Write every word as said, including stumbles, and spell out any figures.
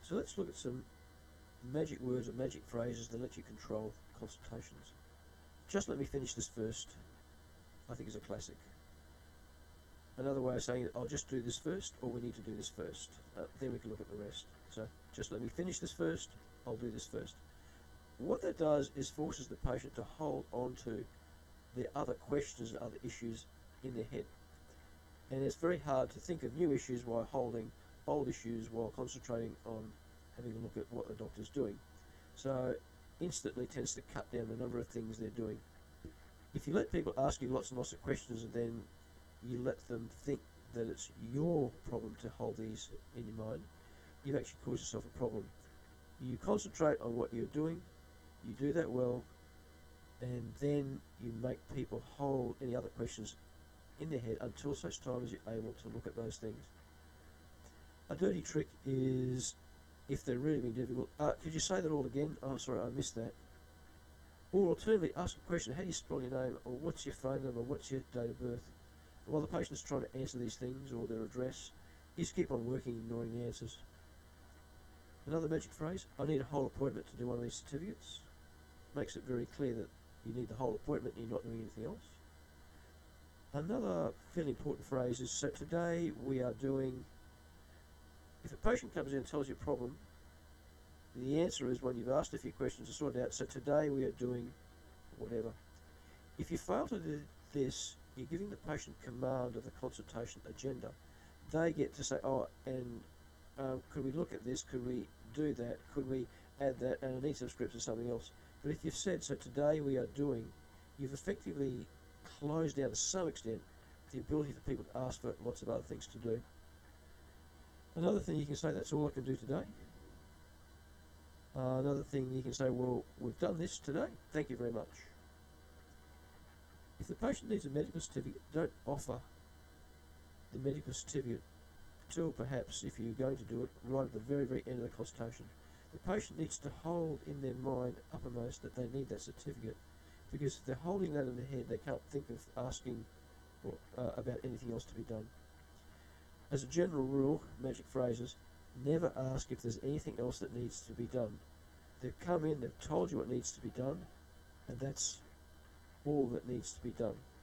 So let's look at some magic words or magic phrases that let you control consultations. Just let me finish this first, I think is a classic. Another way of saying it, I'll just do this first, or we need to do this first. Uh, then we can look at the rest. So just let me finish this first, I'll do this first. What that does is forces the patient to hold on to their other questions and other issues in their head. And it's very hard to think of new issues while holding old issues while concentrating on having a look at what the doctor's doing. So instantly tends to cut down the number of things they're doing. If you let people ask you lots and lots of questions and then you let them think that it's your problem to hold these in your mind, you've actually caused yourself a problem. You concentrate on what you're doing, you do that well, and then you make people hold any other questions in their head until such time as you're able to look at those things. A dirty trick is, if they're really being difficult, uh, could you say that all again? Oh, sorry, I missed that. Or alternatively, ask a question, how do you spell your name, or what's your phone number, what's your date of birth? While the patient's trying to answer these things, or their address, you just keep on working, ignoring the answers. Another magic phrase, I need a whole appointment to do one of these certificates. Makes it very clear that you need the whole appointment and you're not doing anything else. Another fairly important phrase is, so today we are doing, if a patient comes in and tells you a problem, the answer is, when you've asked a few questions to sort it out, so today we are doing whatever. If you fail to do this, you're giving the patient command of the consultation agenda. They get to say, oh, and um, could we look at this, could we do that, could we add that, and I need some scripts or something else. But if you've said, so today we are doing, you've effectively closed down to some extent the ability for people to ask for lots of other things to do. Another thing you can say, that's all I can do today. Uh, another thing you can say, well, we've done this today, thank you very much. If the patient needs a medical certificate, don't offer the medical certificate till perhaps, if you're going to do it, right at the very, very end of the consultation. The patient needs to hold in their mind uppermost that they need that certificate, because if they're holding that in their head, they can't think of asking or, uh, about anything else to be done. As a general rule, magic phrases, never ask if there's anything else that needs to be done. They've come in, they've told you what needs to be done, and that's all that needs to be done.